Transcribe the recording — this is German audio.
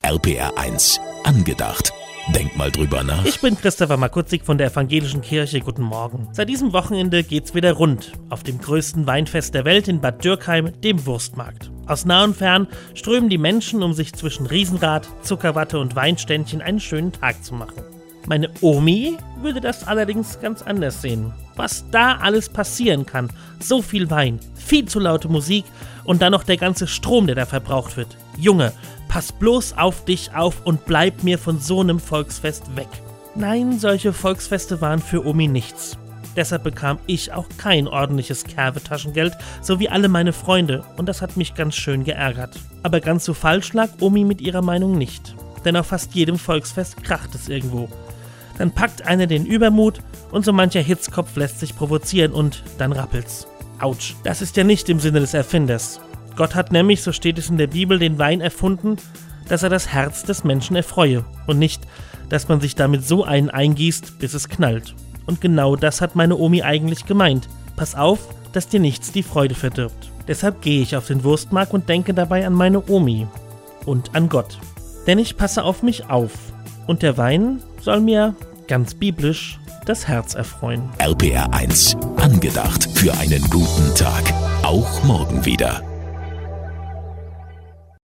RPR1 angedacht. Denk mal drüber nach. Ich bin Christopher Markutzig von der Evangelischen Kirche. Guten Morgen. Seit diesem Wochenende geht's wieder rund. Auf dem größten Weinfest der Welt in Bad Dürkheim, dem Wurstmarkt. Aus nah und fern strömen die Menschen, um sich zwischen Riesenrad, Zuckerwatte und Weinständchen einen schönen Tag zu machen. Meine Omi würde das allerdings ganz anders sehen. Was da alles passieren kann. So viel Wein, viel zu laute Musik und dann noch der ganze Strom, der da verbraucht wird. Junge, pass bloß auf dich auf und bleib mir von so einem Volksfest weg. Nein, solche Volksfeste waren für Omi nichts. Deshalb bekam ich auch kein ordentliches Kerwe-Taschengeld, so wie alle meine Freunde, und das hat mich ganz schön geärgert. Aber ganz so falsch lag Omi mit ihrer Meinung nicht. Denn auf fast jedem Volksfest kracht es irgendwo. Dann packt einer den Übermut und so mancher Hitzkopf lässt sich provozieren und dann rappelt's. Autsch, das ist ja nicht im Sinne des Erfinders. Gott hat nämlich, so steht es in der Bibel, den Wein erfunden, dass er das Herz des Menschen erfreue und nicht, dass man sich damit so einen eingießt, bis es knallt. Und genau das hat meine Omi eigentlich gemeint. Pass auf, dass dir nichts die Freude verdirbt. Deshalb gehe ich auf den Wurstmarkt und denke dabei an meine Omi und an Gott. Denn ich passe auf mich auf und der Wein soll mir, ganz biblisch, das Herz erfreuen. RPR1 angedacht für einen guten Tag. Auch morgen wieder.